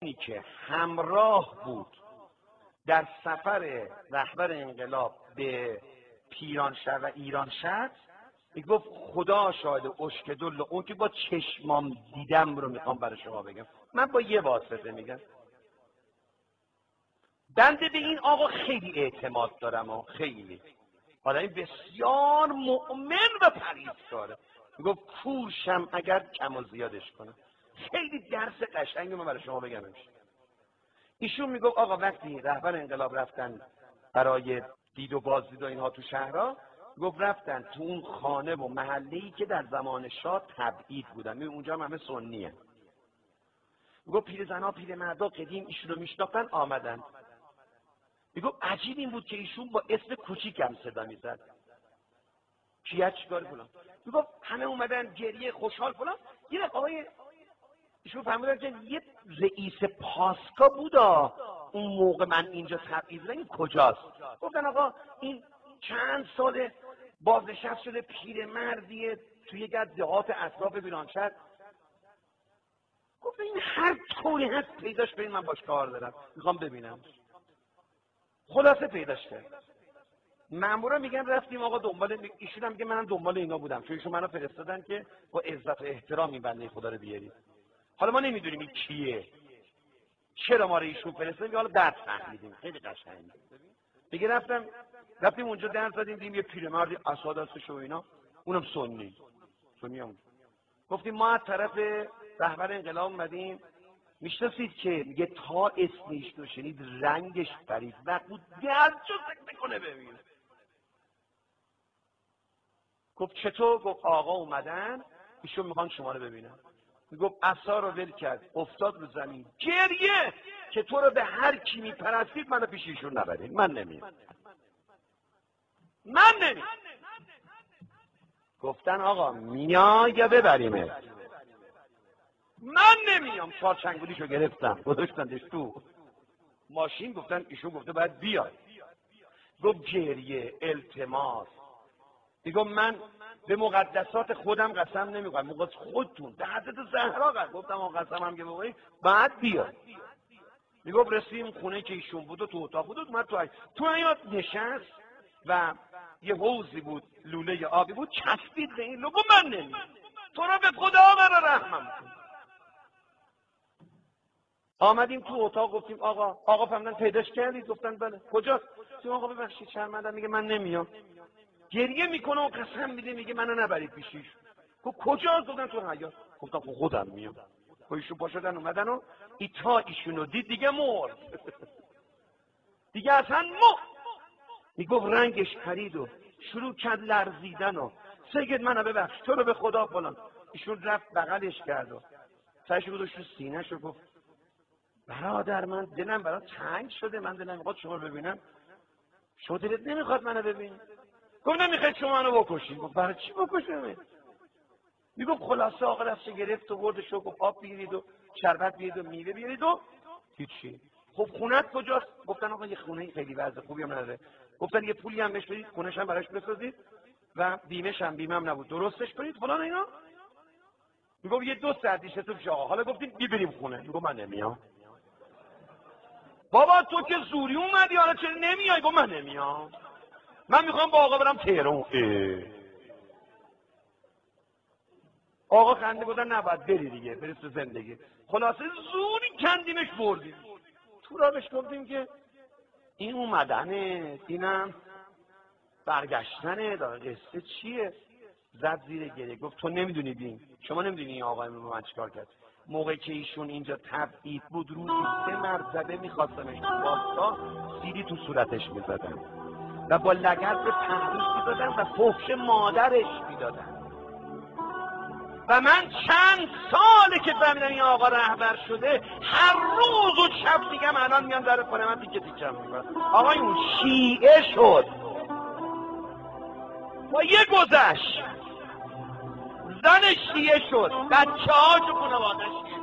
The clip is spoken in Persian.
آدمی که همراه بود در سفر رهبر انقلاب به پیرانشهر و ایرانشهر، میگفت خدا شاهد اشکدل اون که با چشمام دیدم رو میخوام برای شما بگم. من با یه واسطه میگم، بنده به این آقا خیلی اعتماد دارم و خیلی آدمی بسیار مؤمن و پرهیزکاره. میگفت کورشم اگر کم و زیادش کنم. خیلی درس قشنگی من برای شما بگم. ایشون میگفت آقا وقتی رهبر انقلاب رفتن برای دید و بازدید و اینها تو شهرها، گفت رفتن تو اون خانه و محله‌ای که در زمان شاه تبعید بودن، میگه اونجا همه سنیه. میگفت پیرزنا پیرمردا قدیم ایشون رو میشناختن آمدن. میگفت عجیب این بود که ایشون با اسم کوچیکم صدا میزد، کیه چیکار فلان. میگفت همه اومدن گریه خوشحال فلان. یه آقای ایشون فهمیدن که یه رئیس پاسکا بودا اون موقع من اینجا تبعید بودم، این کجاست؟ گفتن آقا این چند سال بازنشسته شده پیرمردیه توی یک دهات اطراف بیرانشهر. گفت این هر طوری هست پیداش برین، من باش کار دارم میخوام ببینم. خلاصه پیداش کرد. مامورا میگن رفتیم آقا دنبال ایشون، هم میگه منم دنبال اینا بودم چون ایشون منو فرستادن که با عزت و احترام این بنده خدا رو بیارید. حالا ما نمیدونیم این کیه، چرا ما رو ایشون فرستادن، حالا بعد فهمیدیم. خیلی قشنگه. میگه رفتیم اونجا در زدیم، دیدیم یه پیرمردی اساد هستش و اینا، اونم سنی هم. گفتیم ما از طرف رهبر انقلاب اومدیم، میشناسید که میگه تا اسمش رو شنید رنگش پرید و بود درجا سکته کنه ببین. گفت چطور؟ گفت آقا اومدن ایشون میخوان شما رو ببینن. میگفت عصا رو ول کرد افتاد رو زمین گریه که تو رو به هر کی میپرستید منو پیش ایشون نبرید، من نمیام. گفتن آقا میای یا ببریمه؟ من نمیام. چارچنگولیشو گرفتم گذاشتنش تو ماشین. گفتن ایشون گفته باید بیای. گفت گریه التماس. میگم من به مقدسات خودم قسم نمیخورم، مقدس خودتون به حضرت زهرا قسم. گفتم آقا قسمم که بخوری بعد بیا. میگم رسیدیم خونه که ایشون بود و تو اتاق بود، اومد تو حیاط نشست و یه حوضی بود لوله آبی بود چسبید به این لوگو. من نمیام، تو را به خدا من رحمم کن. آمدیم تو اتاق گفتیم آقا فهمیدن پیداش کردید؟ گفتن بله. کجاست؟ گفتیم آقا ببخشید شرمندم. میگه من نمیام. گریه میکنه و قسم میده میگه منو نبرید پیشیش. گفت کجاست؟ گفتن تو حیاط. گفتم خودم میام. ایشون پا شدن اومدن و تا ایشونو دید دیگه مرد. دیگه اصلا میگفت رنگش پرید و شروع کرد لرزیدن و سید منو ببخش تو رو به خدا فلان. ایشون رفت بغلش کرد و سرش گذاشت رو سینه‌ش و گفت برادر من دلم برات تنگ شده، من دلم میخواد شما رو ببینم، شما دلت نمیخواد منو ببین؟ گفت نمیخواد شما منو بکشی. گفت برای چی بکشم؟ میگفت خلاصه آقا دستش گرفت و بردش و گفت آب بگیرید و شربت بیارید و میوه بیارید و هیچی. خب خونت کجاست؟ گفتن آقا یه خونه خیلی وضع خوبی هم نداره. گفتن یه پولی هم بهش بدید خونه‌ش هم براش بسازید و بیمه‌ش هم بیمه‌ام نبود درستش کنید فلان اینا. میگفت یه 2 ساعت دیشه تو پیش آقا. حالا گفتیم بریم خونه. میگفت من نمیام. بابا تو که زوری اومدی حالا چرا نمیای؟ گفت من نمیام، من میخوام با آقا برم تهران. آقا خنده گفتن نباید بری دیگه، بری تو زندگی. خلاصه زوری کندیمش بردیم تو را. بهش گفتیم که این اومدنه اینم برگشتنه داره، قصه چیه؟ زد زیر گریه. گفت تو نمیدونی بین، شما نمیدونی این آقای من چیکار کرد. موقعی که ایشون اینجا تبعید بود روزی 3 مرتبه میخواستمش تو باستا سیدی تو صورتش میزدن و با لگد به پهلوش میزدن و فحش مادرش میدادن. و من چند ساله که فهمیدم این آقا رهبر شده هر روز و شب میگم الان میام در خونه من تیکه تیکه میکنم. آقای اون شیعه شد با یه گذشت، زن شیعه شد، بچه هاشو خانواده‌اش